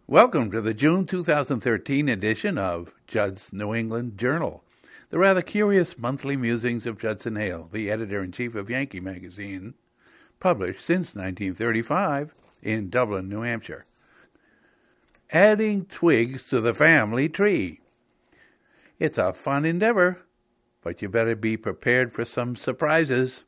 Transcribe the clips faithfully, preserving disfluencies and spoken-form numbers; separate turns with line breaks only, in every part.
Welcome to the June two thousand thirteen edition of Judd's New England Journal, the rather curious monthly musings of Judson Hale, the editor-in-chief of Yankee Magazine, published since nineteen thirty-five in Dublin, New Hampshire. Adding twigs to the family tree. It's a fun endeavor, but you better be prepared for some surprises.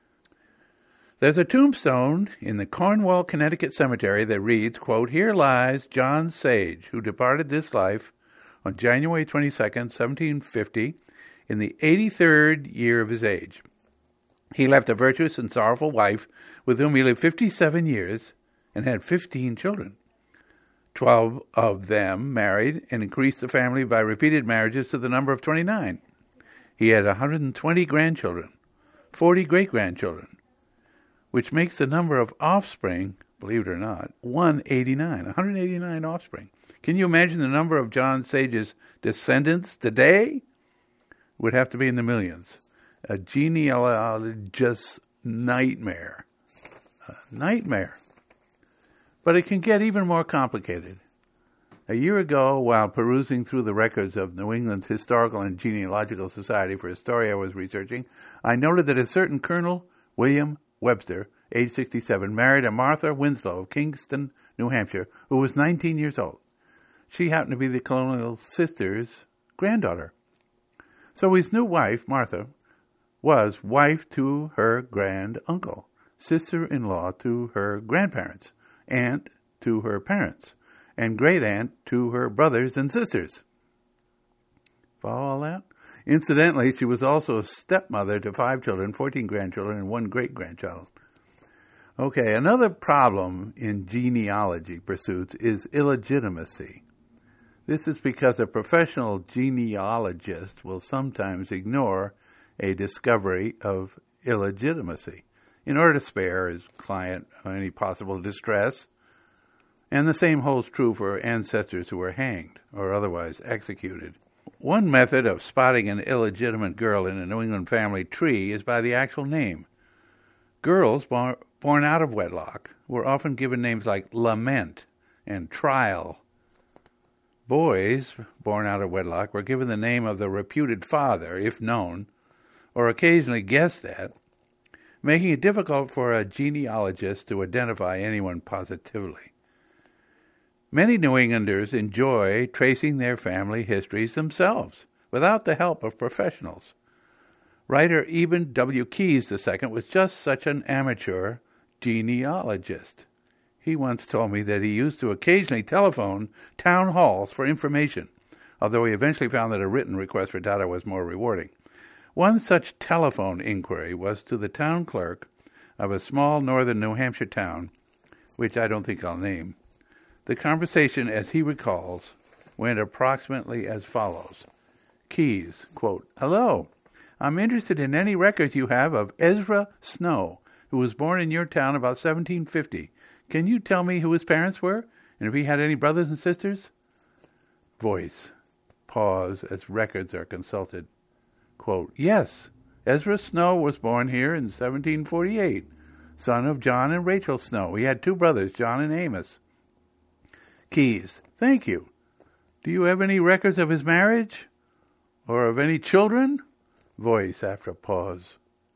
There's a tombstone in the Cornwall, Connecticut cemetery that reads, quote, "Here lies John Sage, who departed this life on January twenty-second, seventeen fifty, in the eighty-third year of his age. He left a virtuous and sorrowful wife with whom he lived fifty-seven years and had fifteen children. Twelve of them married and increased the family by repeated marriages to the number of twenty-nine. He had one hundred twenty grandchildren, forty great-grandchildren, which makes the number of offspring, believe it or not, one hundred eighty-nine. one hundred eighty-nine offspring. Can you imagine the number of John Sage's descendants today? Would have to be in the millions. A genealogist's nightmare. A nightmare. But it can get even more complicated. A year ago, while perusing through the records of New England's Historical and Genealogical Society for a story I was researching, I noted that a certain Colonel William Webster, age sixty-seven, married a Martha Winslow of Kingston, New Hampshire, who was nineteen years old. She happened to be the colonial sister's granddaughter. So his new wife, Martha, was wife to her grand-uncle, sister-in-law to her grandparents, aunt to her parents, and great-aunt to her brothers and sisters. Follow all that? Incidentally, she was also a stepmother to five children, fourteen grandchildren, and one great-grandchild. Okay, another problem in genealogy pursuits is illegitimacy. This is because a professional genealogist will sometimes ignore a discovery of illegitimacy in order to spare his client any possible distress, and the same holds true for ancestors who were hanged or otherwise executed. One method of spotting an illegitimate girl in a New England family tree is by the actual name. Girls born, born out of wedlock were often given names like Lament and Trial. Boys born out of wedlock were given the name of the reputed father, if known, or occasionally guessed at, making it difficult for a genealogist to identify anyone positively. Many New Englanders enjoy tracing their family histories themselves, without the help of professionals. Writer Eben W. Keyes the Second was just such an amateur genealogist. He once told me that he used to occasionally telephone town halls for information, although he eventually found that a written request for data was more rewarding. One such telephone inquiry was to the town clerk of a small northern New Hampshire town, which I don't think I'll name. The conversation, as he recalls, went approximately as follows. Keyes, quote, "Hello, I'm interested in any records you have of Ezra Snow, who was born in your town about seventeen fifty. Can you tell me who his parents were, and if he had any brothers and sisters?" Voice. Pause as records are consulted. Quote, "Yes, Ezra Snow was born here in seventeen forty-eight, son of John and Rachel Snow. He had two brothers, John and Amos." Keyes, "Thank you. Do you have any records of his marriage? Or of any children?" Voice after a pause.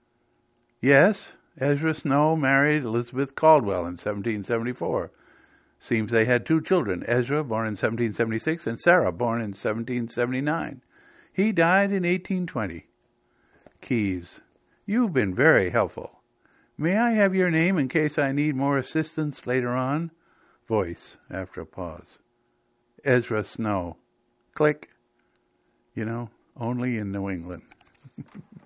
"Yes, Ezra Snow married Elizabeth Caldwell in seventeen seventy-four. Seems they had two children, Ezra, born in seventeen seventy-six, and Sarah, born in seventeen seventy-nine. He died in eighteen twenty. Keyes, "You've been very helpful. May I have your name in case I need more assistance later on?" Voice after a pause. "Ezra Snow." Click. You know, only in New England.